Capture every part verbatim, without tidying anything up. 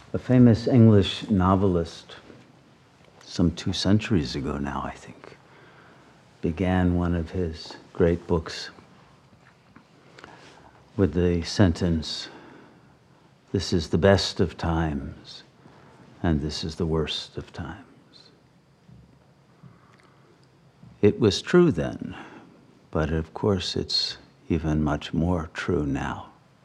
A famous English novelist, some two centuries ago now, I think, began one of his great books with the sentence, "This is the best of times, and this is the worst of times." It was true then, but of course it's even much more true now.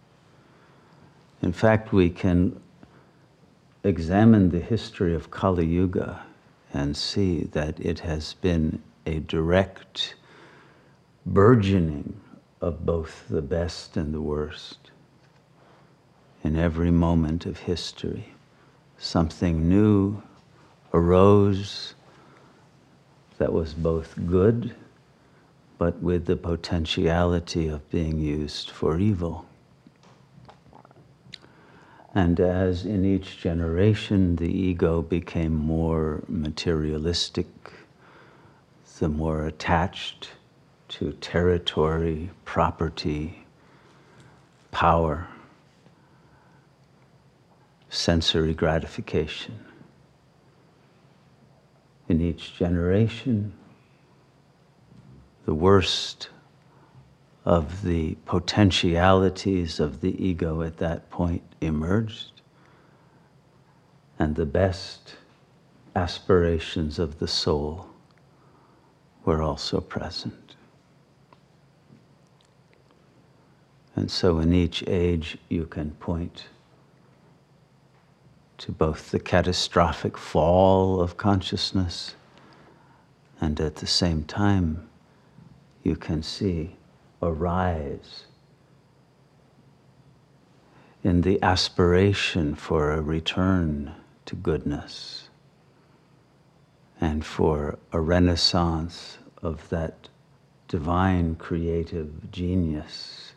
In fact, we can examine the history of Kali Yuga and see that it has been a direct burgeoning of both the best and the worst. In every moment of history, something new arose that was both good, but with the potentiality of being used for evil. And as in each generation the ego became more materialistic, the more attached to territory, property, power, sensory gratification. In each generation, the worst of the potentialities of the ego at that point emerged, and the best aspirations of the soul were also present. And so in each age you can point to both the catastrophic fall of consciousness, and at the same time you can see a rise in the aspiration for a return to goodness and for a renaissance of that divine creative genius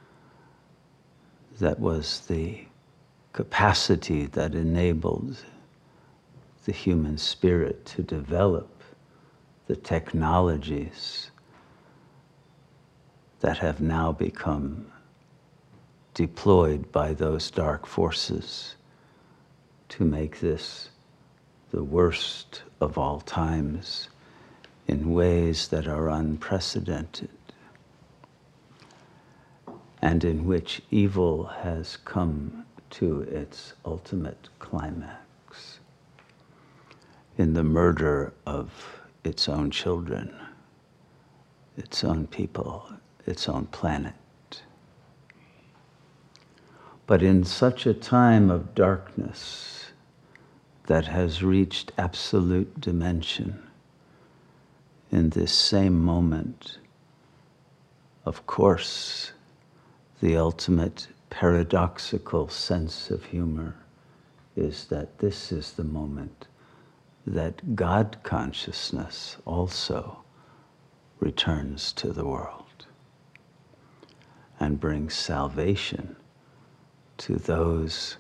that was the capacity that enabled the human spirit to develop the technologies that have now become deployed by those dark forces to make this the worst of all times in ways that are unprecedented, and in which evil has come to its ultimate climax in the murder of its own children, its own people, its own planet. But in such a time of darkness that has reached absolute dimension, in this same moment, of course, the ultimate paradoxical sense of humor is that this is the moment that God consciousness also returns to the world and brings salvation to those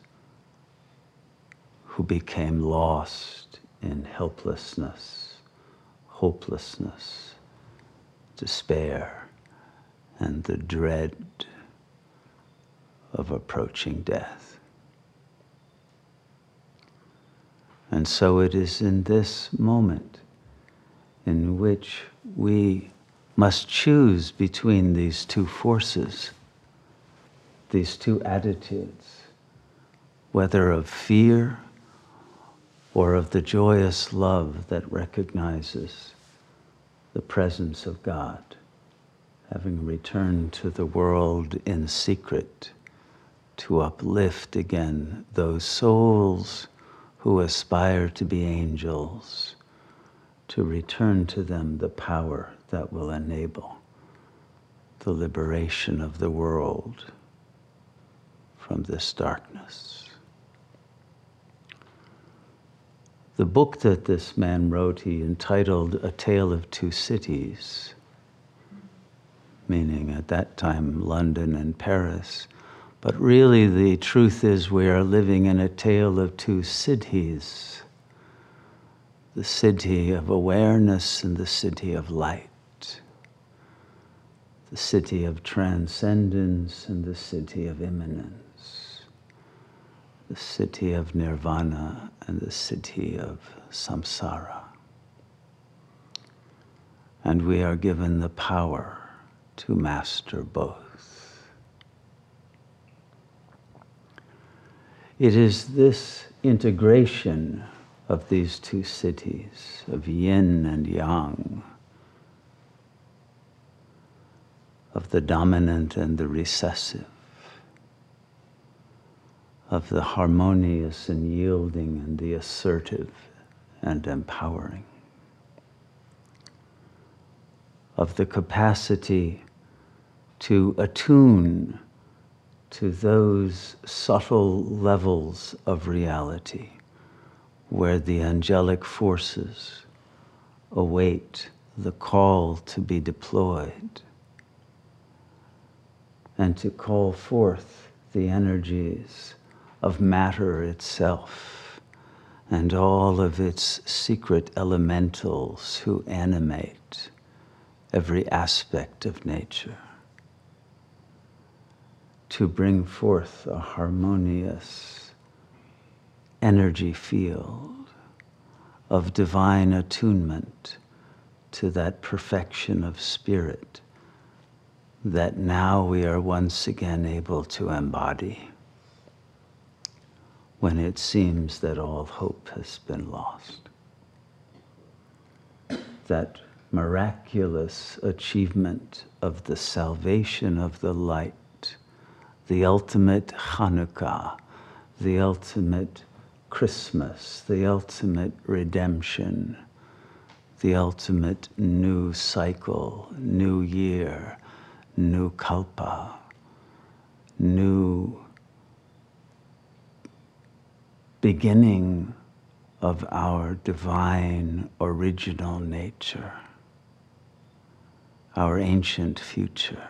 who became lost in helplessness, hopelessness, despair, and the dread of approaching death. And so it is in this moment in which we must choose between these two forces, these two attitudes, whether of fear or of the joyous love that recognizes the presence of God, having returned to the world in secret to uplift again those souls who aspire to be angels, to return to them the power that will enable the liberation of the world from this darkness. The book that this man wrote, he entitled A Tale of Two Cities, meaning at that time London and Paris. But really the truth is we are living in a tale of two cities, the city of awareness and the city of light, the city of transcendence and the city of immanence, the city of nirvana and the city of samsara. And we are given the power to master both. It is this integration of these two cities, of yin and yang, of the dominant and the recessive, of the harmonious and yielding and the assertive and empowering, of the capacity to attune to those subtle levels of reality where the angelic forces await the call to be deployed, and to call forth the energies of matter itself and all of its secret elementals who animate every aspect of nature, to bring forth a harmonious energy field of divine attunement to that perfection of spirit that now we are once again able to embody when it seems that all hope has been lost. That miraculous achievement of the salvation of the light, the ultimate Hanukkah, the ultimate Christmas, the ultimate redemption, the ultimate new cycle, new year, new kalpa, new beginning of our divine original nature, our ancient future,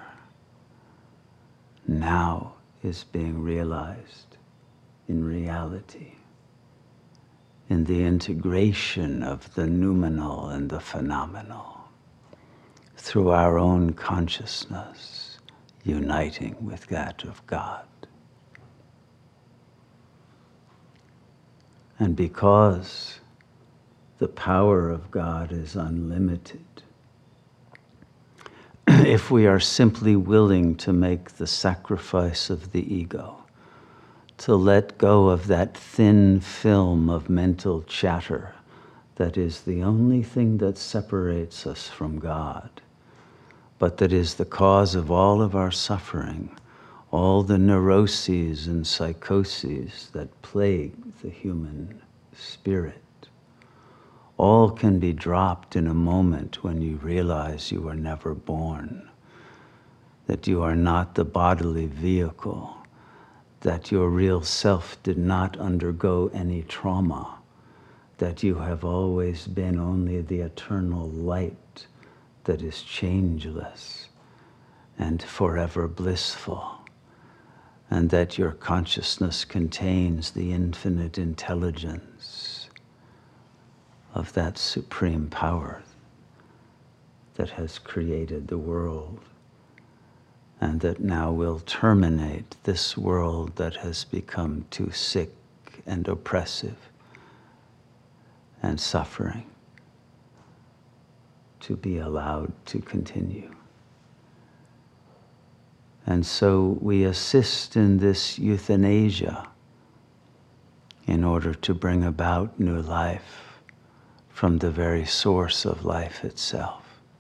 now is being realized in reality, in the integration of the noumenal and the phenomenal, through our own consciousness uniting with that of God. And because the power of God is unlimited, if we are simply willing to make the sacrifice of the ego, to let go of that thin film of mental chatter that is the only thing that separates us from God, but that is the cause of all of our suffering, all the neuroses and psychoses that plague the human spirit, all can be dropped in a moment when you realize you were never born, that you are not the bodily vehicle, that your real self did not undergo any trauma, that you have always been only the eternal light that is changeless and forever blissful, and that your consciousness contains the infinite intelligence of that supreme power that has created the world and that now will terminate this world that has become too sick and oppressive and suffering to be allowed to continue. And so we assist in this euthanasia in order to bring about new life from the very source of life itself.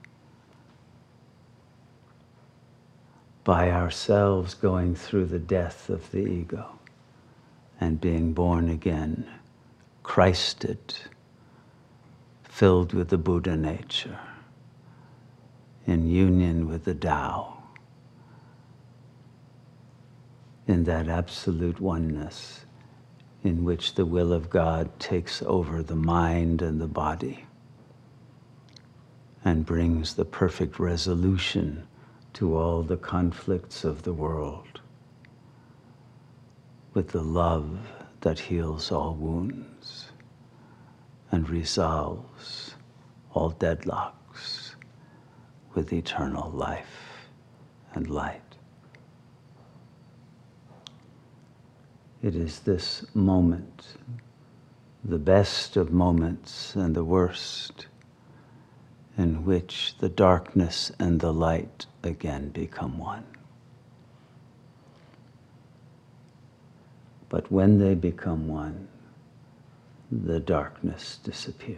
By ourselves going through the death of the ego and being born again, Christed, filled with the Buddha nature, in union with the Tao, in that absolute oneness in which the will of God takes over the mind and the body and brings the perfect resolution to all the conflicts of the world with the love that heals all wounds and resolves all deadlocks with eternal life and light. It is this moment, the best of moments and the worst, in which the darkness and the light again become one. But when they become one, the darkness disappears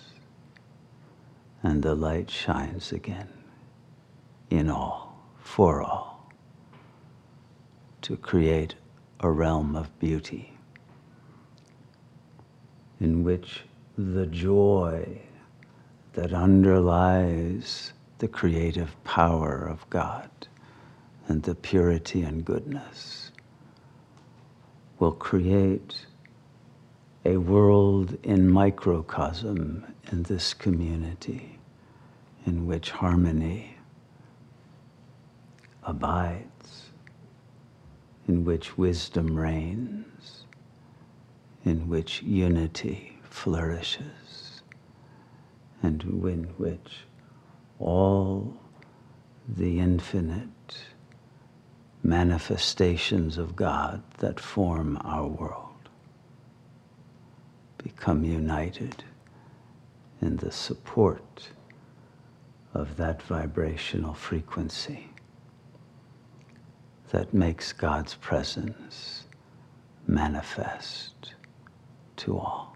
and the light shines again in all, for all, to create a realm of beauty in which the joy that underlies the creative power of God and the purity and goodness will create a world in microcosm in this community in which harmony abides, in which wisdom reigns, in which unity flourishes, and in which all the infinite manifestations of God that form our world become united in the support of that vibrational frequency that makes God's presence manifest to all.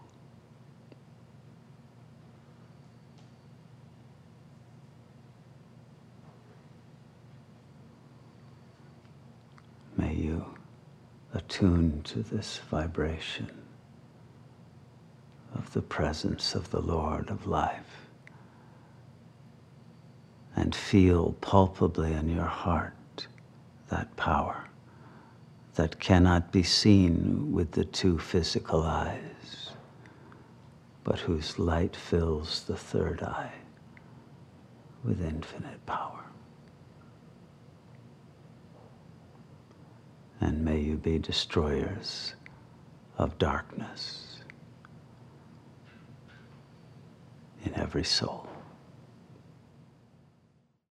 May you attune to this vibration of the presence of the Lord of life and feel palpably in your heart that power that cannot be seen with the two physical eyes, but whose light fills the third eye with infinite power. And may you be destroyers of darkness in every soul.